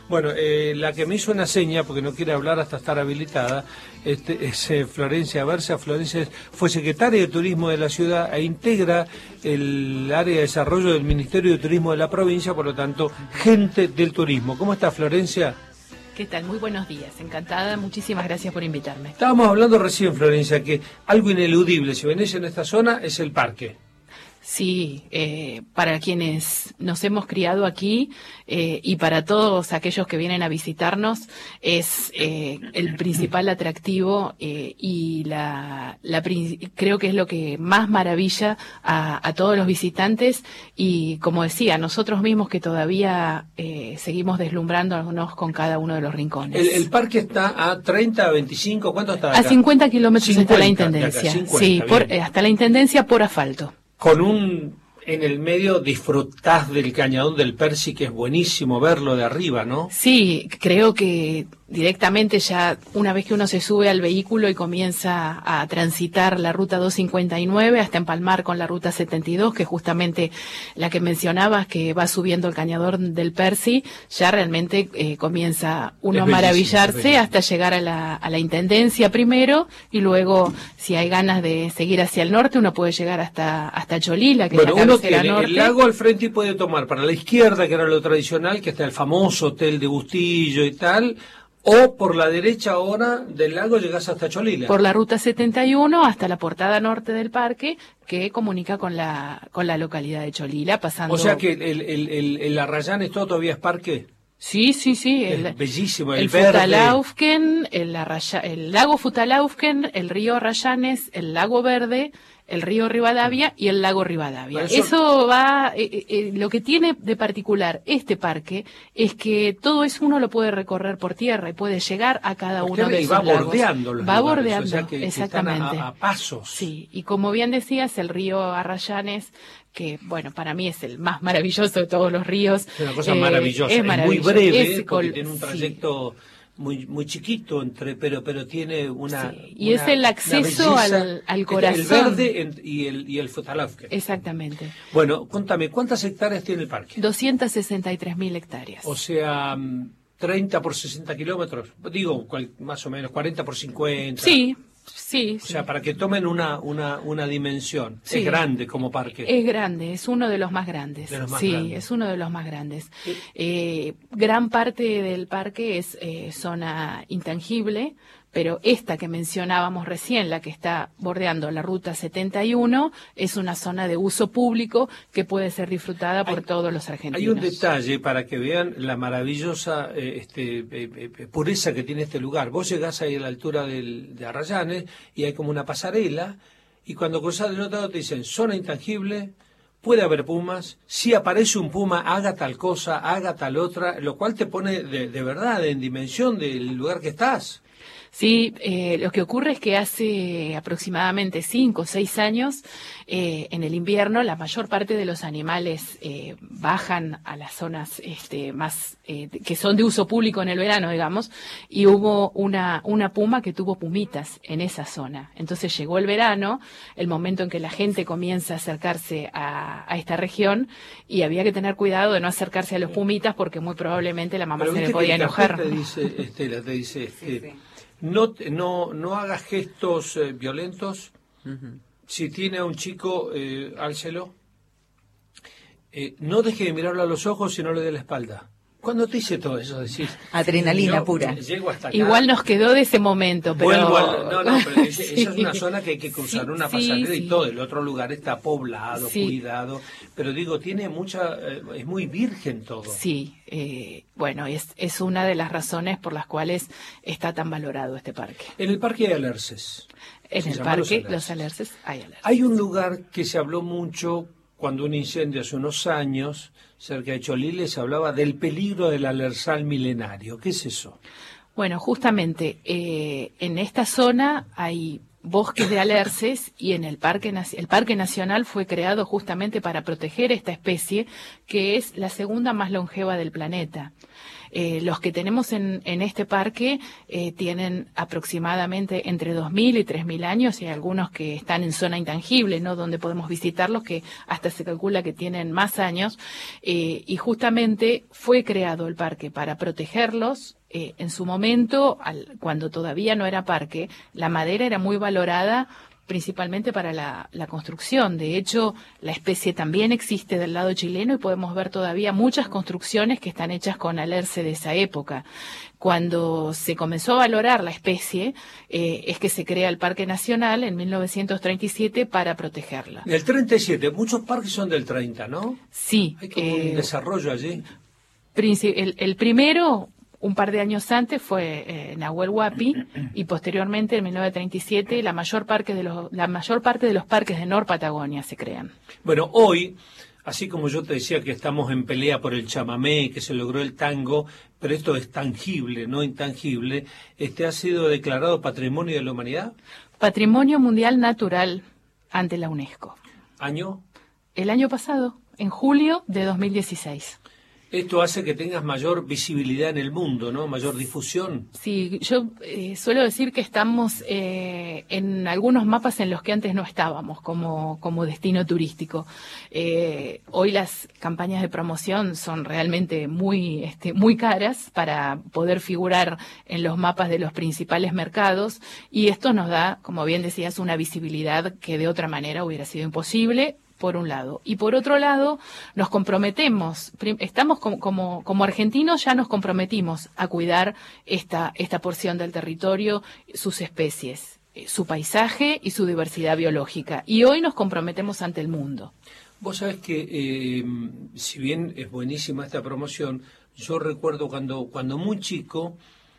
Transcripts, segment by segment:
Bueno, la que me hizo una seña, porque no quiere hablar hasta estar habilitada, es Florencia Berza. Florencia fue secretaria de Turismo de la ciudad e integra el área de desarrollo del Ministerio de Turismo de la provincia, por lo tanto, gente del turismo. ¿Cómo está, Florencia? ¿Qué tal? Muy buenos días. Encantada. Muchísimas gracias por invitarme. Estábamos hablando recién, Florencia, que algo ineludible, si venís en esta zona, es el parque. Sí, para quienes nos hemos criado aquí y para todos aquellos que vienen a visitarnos es el principal atractivo y creo que es lo que más maravilla a todos los visitantes y, como decía, nosotros mismos que todavía seguimos deslumbrándonos con cada uno de los rincones. El parque está a 30, a 25, ¿cuánto está acá? A 50 kilómetros 50, está la Intendencia. 50, sí, hasta la Intendencia por asfalto. En el medio disfrutás del cañadón del Percy, que es buenísimo verlo de arriba, ¿no? Sí, creo que directamente ya una vez que uno se sube al vehículo y comienza a transitar la ruta 259 hasta empalmar con la ruta 72, que es justamente la que mencionabas, que va subiendo el cañadón del Percy, ya realmente comienza uno a maravillarse hasta llegar a la Intendencia primero y luego, si hay ganas de seguir hacia el norte, uno puede llegar hasta Cholila, que es la cabecera norte. El lago al frente y puede tomar para la izquierda, que era lo tradicional, que está el famoso hotel de Bustillo y tal, o por la derecha ahora del lago llegás hasta Cholila. Por la ruta 71 hasta la portada norte del parque, que comunica con la localidad de Cholila, pasando... O sea que el Arrayanes todavía es parque. Sí. Es bellísimo, el Futalaufken, el lago Futalaufken, el río Arrayanes, el lago Verde, el río Rivadavia y el lago Rivadavia. Eso va, lo que tiene de particular este parque es que todo eso uno lo puede recorrer por tierra y puede llegar a cada uno de esos lagos. Va bordeando, o sea que exactamente. Que están a pasos. Sí, y como bien decías, el río Arrayanes, que bueno, para mí es el más maravilloso de todos los ríos. Es una cosa maravillosa, es muy breve, porque tiene un trayecto muy chiquito, pero tiene una... Sí, y es el acceso al corazón. El verde y el Futalaufken. Exactamente. Bueno, contame, ¿cuántas hectáreas tiene el parque? 263.000 hectáreas. O sea, 30 por 60 kilómetros, digo, más o menos, 40 por 50. Sí. O sea, para que tomen una dimensión. Sí. Es grande como parque. Es grande, es uno de los más grandes. Es uno de los más grandes. Gran parte del parque es zona intangible, pero esta que mencionábamos recién, la que está bordeando la ruta 71, es una zona de uso público que puede ser disfrutada por todos los argentinos. Hay un detalle para que vean la maravillosa pureza que tiene este lugar. Vos llegás ahí a la altura de Arrayanes y hay como una pasarela, y cuando cruzás del otro lado te dicen zona intangible, puede haber pumas, si aparece un puma haga tal cosa, haga tal otra, lo cual te pone de verdad en dimensión del lugar que estás. Sí, lo que ocurre es que hace aproximadamente 5 o 6 años, en el invierno, la mayor parte de los animales bajan a las zonas más que son de uso público en el verano, digamos, y hubo una puma que tuvo pumitas en esa zona. Entonces llegó el verano, el momento en que la gente comienza a acercarse a esta región, y había que tener cuidado de no acercarse a los pumitas porque muy probablemente la mamá se le podía enojar. Te dice, Estela, te dice... Sí. No hagas gestos violentos. Si tiene a un chico, álcelo. No deje de mirarlo a los ojos y no le dé la espalda. ¿Cuándo te hice todo eso? Decís, adrenalina pura. Llego hasta acá, igual nos quedó de ese momento, pero... pero esa es una zona que hay que cruzar, una pasarela y todo. El otro lugar está poblado, cuidado. Pero digo, tiene es muy virgen todo. Sí, bueno, es una de las razones por las cuales está tan valorado este parque. En el parque hay alerces. En el parque, los alerces, hay alerces. Hay un lugar que se habló mucho cuando un incendio hace unos años, cerca de Cholila, se hablaba del peligro del alerzal milenario. ¿Qué es eso? Bueno, justamente en esta zona hay bosques de alerces y en el Parque Nacional fue creado justamente para proteger esta especie, que es la segunda más longeva del planeta. Los que tenemos en este parque tienen aproximadamente entre 2.000 y 3.000 años, y hay algunos que están en zona intangible, ¿no?, donde podemos visitarlos, que hasta se calcula que tienen más años, y justamente fue creado el parque para protegerlos. En su momento, cuando todavía no era parque, la madera era muy valorada principalmente para la construcción. De hecho, la especie también existe del lado chileno y podemos ver todavía muchas construcciones que están hechas con alerce de esa época. Cuando se comenzó a valorar la especie, es que se crea el Parque Nacional en 1937 para protegerla. Del 37, muchos parques son del 30, ¿no? Sí. Hay como un desarrollo allí. El primero, un par de años antes, fue Nahuel Huapi, y posteriormente, en 1937, la mayor parte de los parques de Nor Patagonia se crean. Bueno, hoy, así como yo te decía que estamos en pelea por el chamamé, que se logró el tango, pero esto es tangible, no intangible, ¿ha sido declarado Patrimonio de la Humanidad? Patrimonio Mundial Natural ante la UNESCO. ¿Año? El año pasado, en julio de 2016. Esto hace que tengas mayor visibilidad en el mundo, ¿no? Mayor difusión. Sí, yo suelo decir que estamos en algunos mapas en los que antes no estábamos como destino turístico. Hoy las campañas de promoción son realmente muy caras para poder figurar en los mapas de los principales mercados, y esto nos da, como bien decías, una visibilidad que de otra manera hubiera sido imposible, por un lado. Y por otro lado, nos comprometemos, estamos como argentinos, ya nos comprometimos a cuidar esta porción del territorio, sus especies, su paisaje y su diversidad biológica. Y hoy nos comprometemos ante el mundo. Vos sabés que, si bien es buenísima esta promoción, yo recuerdo cuando muy chico,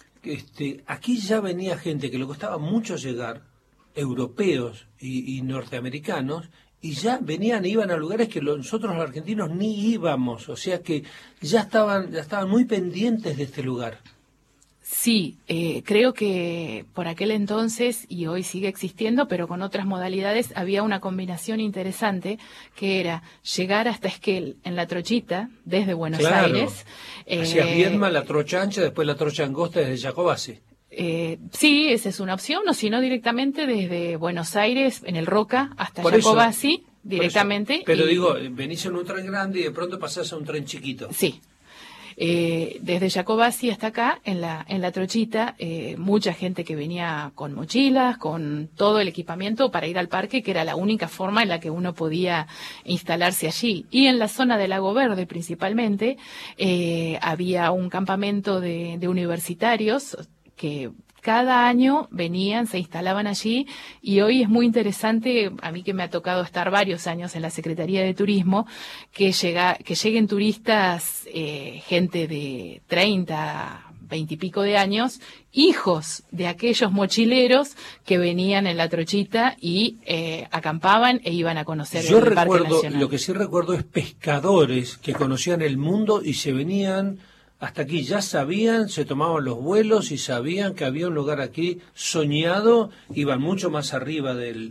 aquí ya venía gente que le costaba mucho llegar, europeos y norteamericanos, y ya iban a lugares que nosotros los argentinos ni íbamos, o sea que ya estaban muy pendientes de este lugar. Sí, creo que por aquel entonces, y hoy sigue existiendo, pero con otras modalidades, había una combinación interesante, que era llegar hasta Esquel en la trochita, desde Buenos Aires. Hacías Viedma, la trocha ancha, después la trocha angosta desde Jacobacci. Sí, esa es una opción, o si no, directamente desde Buenos Aires, en el Roca, hasta Jacobacci, directamente. Pero digo, venís en un tren grande y de pronto pasás a un tren chiquito. Sí. Desde Jacobacci hasta acá, en la trochita, mucha gente que venía con mochilas, con todo el equipamiento para ir al parque, que era la única forma en la que uno podía instalarse allí. Y en la zona del Lago Verde, principalmente, había un campamento de universitarios que cada año venían, se instalaban allí, y hoy es muy interesante, a mí que me ha tocado estar varios años en la Secretaría de Turismo, que lleguen turistas, gente de 30, 20 y pico de años, hijos de aquellos mochileros que venían en la trochita y acampaban e iban a conocer el Parque Nacional. Lo que sí recuerdo es pescadores que conocían el mundo y se venían hasta aquí, ya sabían, se tomaban los vuelos y sabían que había un lugar aquí soñado, iban mucho más arriba del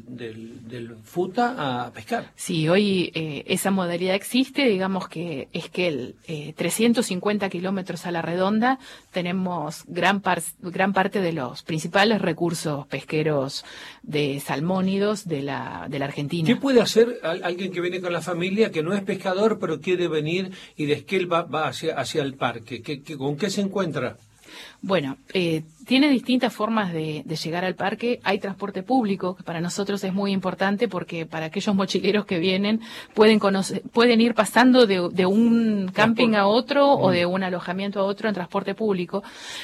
FUTA a pescar. Sí, hoy esa modalidad existe, digamos que es que 350 kilómetros a la redonda tenemos gran parte de los principales recursos pesqueros de salmónidos de la Argentina. ¿Qué puede hacer alguien que viene con la familia, que no es pescador, pero quiere venir y de Esquel va hacia el parque? ¿Con qué se encuentra? Bueno, tiene distintas formas de llegar al parque. Hay transporte público, que para nosotros es muy importante, porque para aquellos mochileros que vienen pueden ir pasando de un camping a otro o de un alojamiento a otro en transporte público.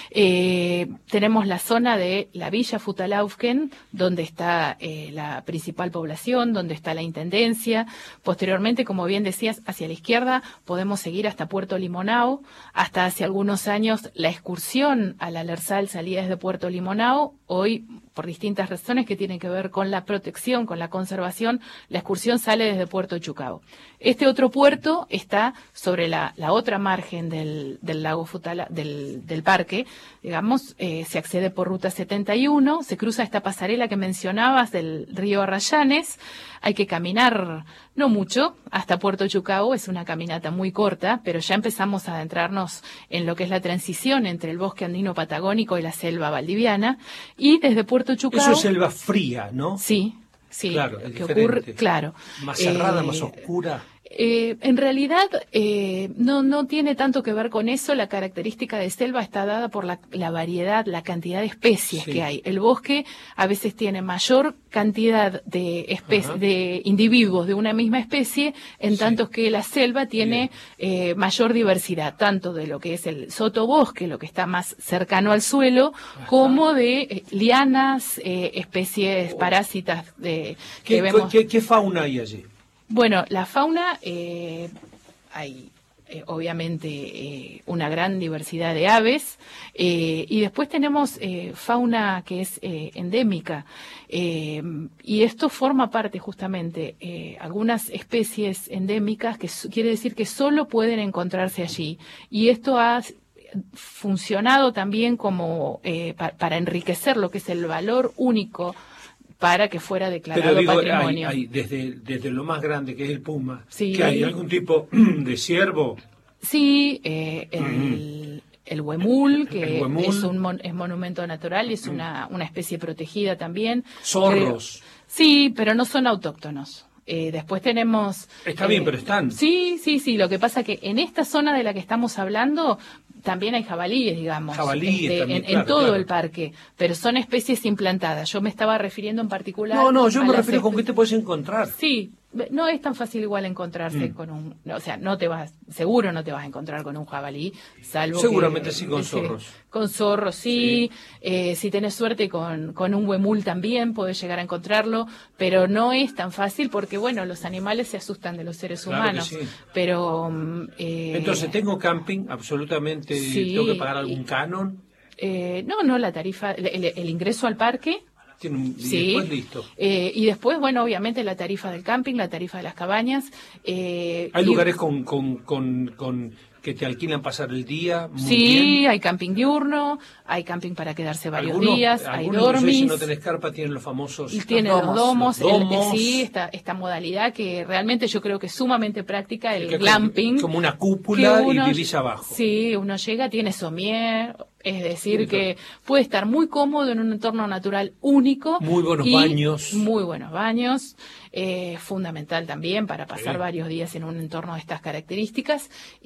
Tenemos la zona de la Villa Futalaufken, donde está la principal población, donde está la intendencia. Posteriormente, como bien decías, hacia la izquierda podemos seguir hasta Puerto Limonao, hasta hace algunos años la excursión excursión al Alersal salía desde Puerto Limonao. Hoy, por distintas razones que tienen que ver con la protección, con la conservación, la excursión sale desde Puerto Chucao. Este otro puerto está sobre la otra margen del lago Futala, del parque, digamos, se accede por ruta 71, se cruza esta pasarela que mencionabas del río Arrayanes, hay que caminar no mucho hasta Puerto Chucao, es una caminata muy corta, pero ya empezamos a adentrarnos en lo que es la transición entre el bosque andino patagónico y la selva valdiviana, y desde Puerto Chucao... Eso es selva fría, ¿no? Sí, sí. Claro, es que diferente. ocurre, claro. Más cerrada, más oscura. En realidad no tiene tanto que ver con eso. La característica de selva está dada por la variedad, la cantidad de especies que hay. El bosque a veces tiene mayor cantidad de individuos de una misma especie, en tanto que la selva tiene mayor diversidad, tanto de lo que es el sotobosque, lo que está más cercano al suelo, como de lianas, especies parásitas que vemos. ¿Qué fauna hay allí? Bueno, la fauna, hay obviamente una gran diversidad de aves, y después tenemos fauna que es endémica, y esto forma parte justamente, algunas especies endémicas, que quiere decir que solo pueden encontrarse allí, y esto ha funcionado también como para enriquecer lo que es el valor único para que fuera declarado patrimonio. Hay desde lo más grande, que es el puma, sí. ¿que hay algún tipo de ciervo? Sí, el huemul, que es monumento natural, es una especie protegida también. Zorros. Sí, pero no son autóctonos. Después tenemos... Está bien, pero están. Sí. Lo que pasa que en esta zona de la que estamos hablando también hay jabalíes, digamos, Jabalíes también, en todo el parque, pero son especies implantadas. Yo me estaba refiriendo en particular... No, yo me refiero con qué te puedes encontrar. Sí, no es tan fácil igual encontrarse con un... O sea, seguro no te vas a encontrar con un jabalí, salvo seguramente que... sí con zorros. Con zorros, sí. Si tenés suerte con un huemul también podés llegar a encontrarlo, pero no es tan fácil porque, bueno, los animales se asustan de los seres humanos. Que sí. Pero... Entonces, ¿tengo camping? Absolutamente. Sí, ¿Tengo que pagar algún canon? No, la tarifa, el ingreso al parque... Y después listo. Y después, bueno, obviamente la tarifa del camping, la tarifa de las cabañas. ¿Hay lugares con que te alquilan pasar el día? Sí, bien. Hay camping diurno, hay camping para quedarse varios días, hay dormis. Si no tenés carpa, tienen los famosos... Tienen los domos. Sí, esta modalidad que realmente yo creo que es sumamente práctica, el glamping. Como una cúpula y vivís abajo. Sí, uno llega, tiene somier... Es decir, que puede estar muy cómodo en un entorno natural único. Muy buenos baños. Muy buenos baños. Fundamental también para pasar varios días en un entorno de estas características.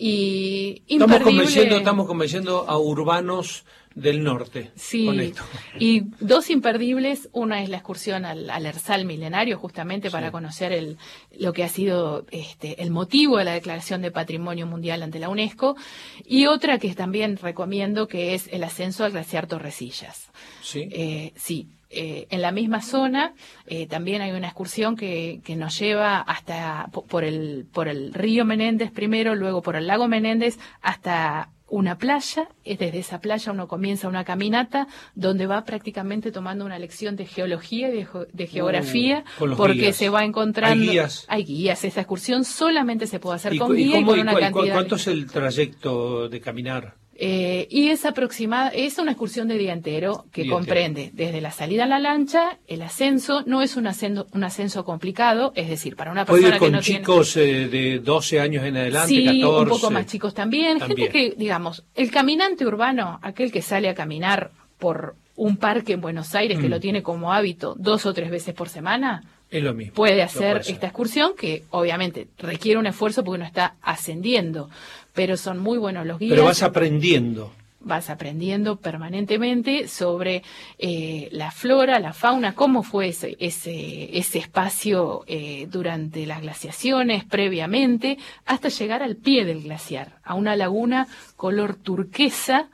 Y estamos convenciendo a urbanos del norte. Sí, con esto. Y dos imperdibles. Una es la excursión al Alersal milenario, justamente para conocer lo que ha sido el motivo de la declaración de Patrimonio Mundial ante la UNESCO. Y otra que también recomiendo, que es el ascenso al glaciar Torrecillas. Sí. Sí. En la misma zona también hay una excursión que nos lleva hasta por el río Menéndez primero, luego por el lago Menéndez hasta una playa. Desde esa playa uno comienza una caminata donde va prácticamente tomando una lección de geología y de geografía, porque guías. Se va encontrando... Hay guías. Esa excursión solamente se puede hacer con guía y con una cantidad... ¿Cuánto es el trayecto de caminar? Y es una excursión de día entero que comprende desde la salida a la lancha, el ascenso. No es un ascenso complicado, es decir, para una persona que no tiene... ¿Puede ir con chicos de 12 años en adelante, sí, 14? Un poco más chicos también. Gente que, digamos, el caminante urbano, aquel que sale a caminar por un parque en Buenos Aires, que lo tiene como hábito 2 o 3 veces por semana... Es lo mismo. Puede hacer esta excursión, que obviamente requiere un esfuerzo porque uno está ascendiendo, pero son muy buenos los guías. Pero vas aprendiendo. Vas aprendiendo permanentemente sobre la flora, la fauna, cómo fue ese espacio durante las glaciaciones, previamente, hasta llegar al pie del glaciar, a una laguna color turquesa,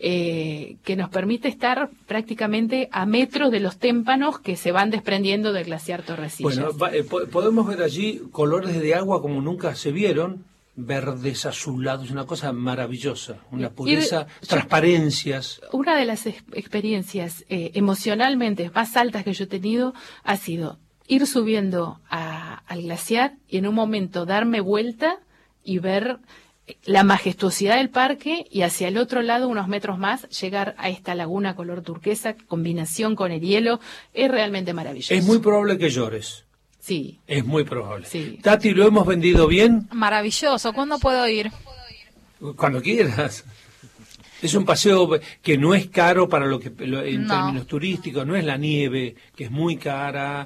que nos permite estar prácticamente a metros de los témpanos que se van desprendiendo del glaciar Torrecillas. Bueno, podemos ver allí colores de agua como nunca se vieron, verdes, azulados, una cosa maravillosa, una pureza, transparencias. Una de las experiencias emocionalmente más altas que yo he tenido ha sido ir subiendo al glaciar y en un momento darme vuelta y ver la majestuosidad del parque y hacia el otro lado, unos metros más, llegar a esta laguna color turquesa, combinación con el hielo, es realmente maravilloso. Es muy probable que llores. Sí. Es muy probable. Sí. Tati, ¿lo hemos vendido bien? Maravilloso. ¿Cuándo puedo ir? Cuando quieras. Es un paseo que no es caro para lo que en términos turísticos, no es la nieve, que es muy cara,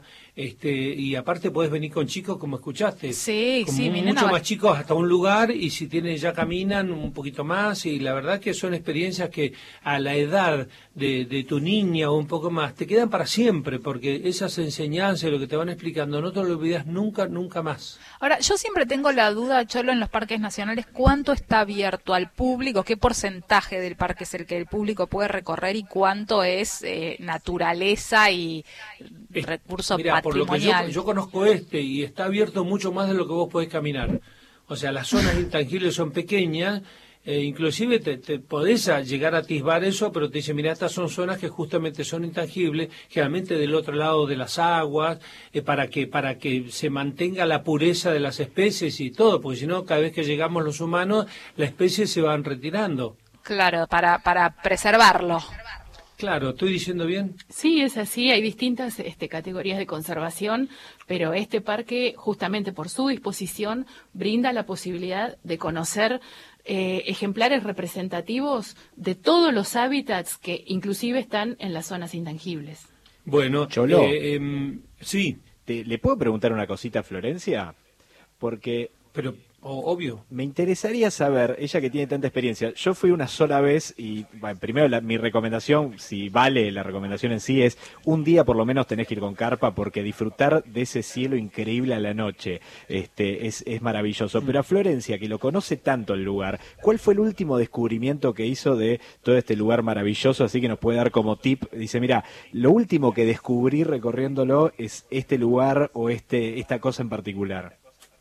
y aparte podés venir con chicos, como escuchaste, sí, mucho más chicos hasta un lugar, y si tienen ya caminan un poquito más, y la verdad que son experiencias que a la edad de tu niña o un poco más te quedan para siempre, porque esas enseñanzas, lo que te van explicando, no te lo olvidas nunca, nunca más. Ahora, yo siempre tengo la duda, Cholo, en los parques nacionales, ¿cuánto está abierto al público? ¿Qué porcentaje del parque es el que el público puede recorrer y cuánto es naturaleza y recurso patrimonial? Por lo que yo conozco y está abierto mucho más de lo que vos podés caminar. O sea, las zonas intangibles son pequeñas, inclusive te podés llegar a atisbar eso, pero te dicen, mira, estas son zonas que justamente son intangibles, generalmente del otro lado de las aguas, para que se mantenga la pureza de las especies y todo, porque si no, cada vez que llegamos los humanos, las especies se van retirando. Claro, para preservarlo. Claro, ¿estoy diciendo bien? Sí, es así. Hay distintas categorías de conservación, pero este parque, justamente por su disposición, brinda la posibilidad de conocer ejemplares representativos de todos los hábitats que inclusive están en las zonas intangibles. Bueno, Cholo, sí. ¿Le puedo preguntar una cosita a Florencia? Porque... Pero... obvio. Me interesaría saber, ella que tiene tanta experiencia, yo fui una sola vez y, bueno, primero mi recomendación, si vale la recomendación en sí, es un día por lo menos tenés que ir con carpa porque disfrutar de ese cielo increíble a la noche es maravilloso. Pero a Florencia, que lo conoce tanto el lugar, ¿cuál fue el último descubrimiento que hizo de todo este lugar maravilloso? Así que nos puede dar como tip, dice, mira, lo último que descubrí recorriéndolo es este lugar o esta cosa en particular.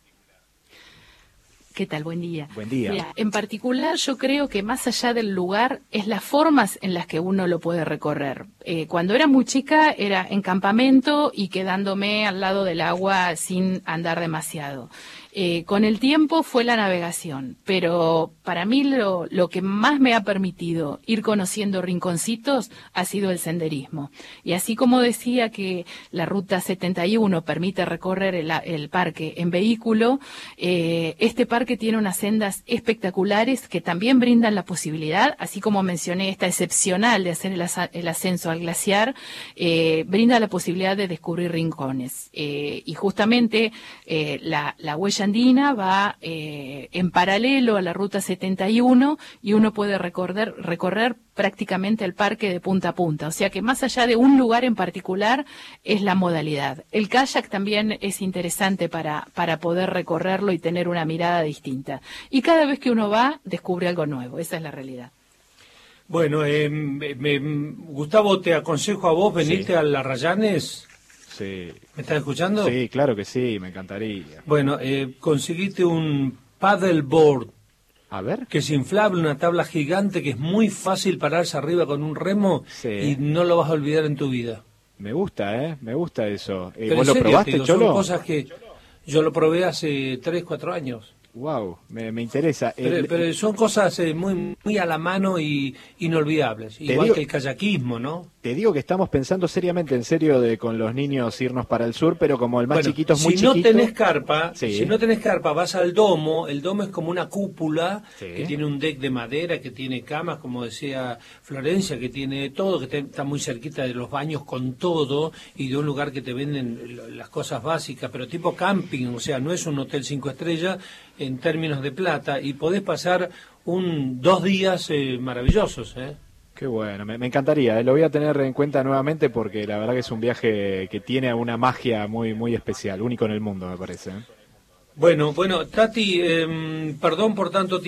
¿Qué tal? Buen día. Buen día. Mira, en particular, yo creo que más allá del lugar es las formas en las que uno lo puede recorrer. Cuando era muy chica era en campamento y quedándome al lado del agua sin andar demasiado. Con el tiempo fue la navegación, pero para mí lo que más me ha permitido ir conociendo rinconcitos ha sido el senderismo. Y así como decía que la Ruta 71 permite recorrer el parque en vehículo, este parque tiene unas sendas espectaculares que también brindan la posibilidad, así como mencioné esta excepcional de hacer el ascenso al glaciar, brinda la posibilidad de descubrir rincones. Y justamente la huella andina va en paralelo a la Ruta 71 y uno puede recorrer prácticamente el parque de punta a punta. O sea que más allá de un lugar en particular es la modalidad. El kayak también es interesante para poder recorrerlo y tener una mirada distinta. Y cada vez que uno va, descubre algo nuevo. Esa es la realidad. Bueno, Gustavo, te aconsejo a vos venirte a las Rayanes. Sí. ¿Me estás escuchando? Sí, claro que sí, me encantaría. Bueno, conseguite un paddleboard. A ver. Que es inflable, una tabla gigante que es muy fácil pararse arriba con un remo y no lo vas a olvidar en tu vida. Me gusta, me gusta eso. ¿Vos lo probaste, Cholo? Son cosas que yo lo probé hace 3, 4 años. Wow, me interesa. Pero son cosas muy a la mano y inolvidables, igual que el kayakismo, ¿no? Te digo que estamos pensando seriamente, en serio, con los niños irnos para el sur, pero como el más chiquito es muy chiquito... Si no tenés carpa, vas al domo. El domo es como una cúpula que tiene un deck de madera, que tiene camas, como decía Florencia, que tiene todo, que está muy cerquita de los baños con todo, y de un lugar que te venden las cosas básicas, pero tipo camping, o sea, no es un hotel 5 estrellas en términos de plata, y podés pasar 2 días maravillosos, Qué bueno, me encantaría, lo voy a tener en cuenta nuevamente porque la verdad que es un viaje que tiene una magia muy muy especial, único en el mundo, me parece. Bueno, Tati, perdón por tanto tiempo.